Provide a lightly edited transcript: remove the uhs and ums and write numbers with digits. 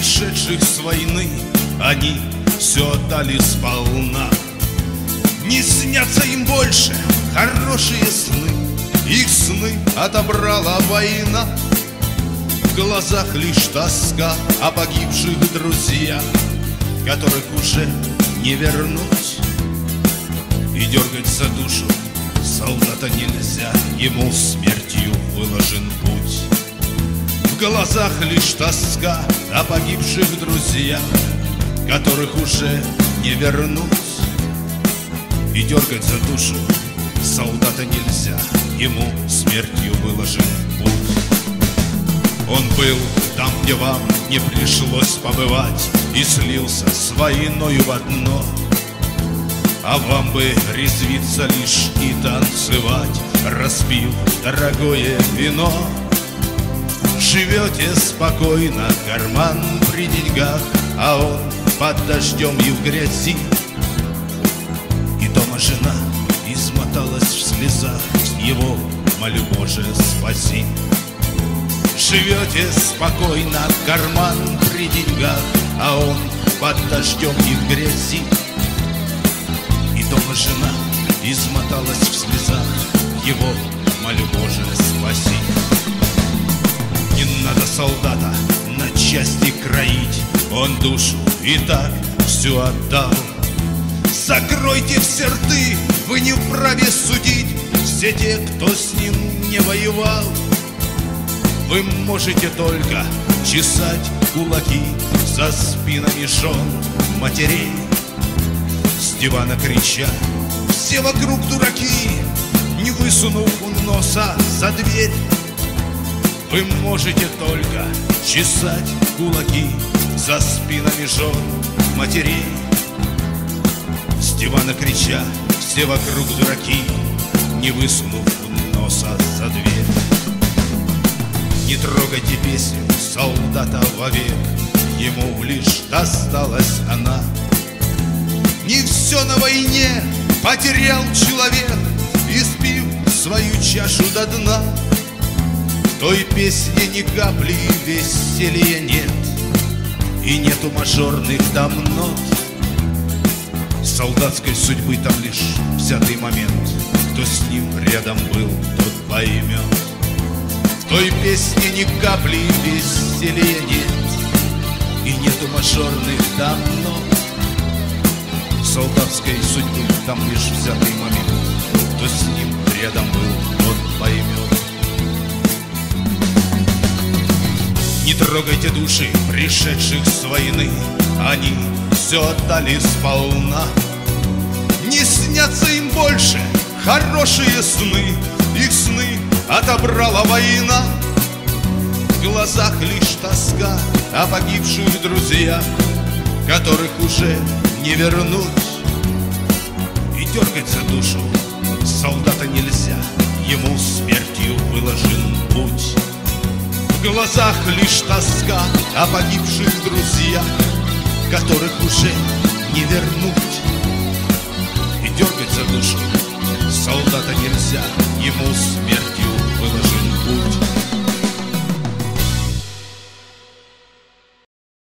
пришедших с войны, они все отдали сполна. Не снятся им больше хорошие сны, их сны отобрала война. В глазах лишь тоска о погибших друзьях, которых уже не вернуть. И дергать за душу солдата нельзя, ему смертью выложен путь. В глазах лишь тоска о погибших друзьях, которых уже не вернуть. И дергать за душу солдата нельзя, ему смертью выложен путь. Он был там, где вам не пришлось побывать, и слился с войною в одно. А вам бы резвиться лишь и танцевать, распив дорогое вино. Живете спокойно, карман при деньгах, а он под дождем и в грязи. И дома жена измоталась в слезах, его молю, Боже, спаси. Живете спокойно, карман при деньгах, а он под дождем и в грязи. И дома жена измоталась в слезах, его молю, Боже, спаси. Не надо солдата на части кроить, он душу и так всю отдал. Закройте все рты, вы не вправе судить все те, кто с ним не воевал. Вы можете только чесать кулаки за спинами жен, матерей. С дивана крича: все вокруг дураки, не высунув носа за дверь. Вы можете только чесать кулаки за спинами жен, матерей. С дивана крича: все вокруг дураки, не высунув носа за дверь. Не трогайте песню солдата вовек, ему лишь досталась она. Не все на войне потерял человек, испив свою чашу до дна. В той песне ни капли веселья нет, и нету мажорных там нот. Солдатской судьбы там лишь взятый момент, кто с ним рядом был, тот поймет. В той песне ни капли веселья нет, и нету мажорных там нот. Солдатской судьбы там лишь взятый момент, кто с ним рядом был, тот поймет. Не трогайте души пришедших с войны, они все отдали сполна. Не снятся им больше хорошие сны, их сны отобрала война. В глазах лишь тоска о погибших друзьях, которых уже не вернуть. И дергать за душу солдата нельзя, ему смертью выложен путь. В глазах лишь тоска о погибших друзьях, которых уже не вернуть. И дергать за душу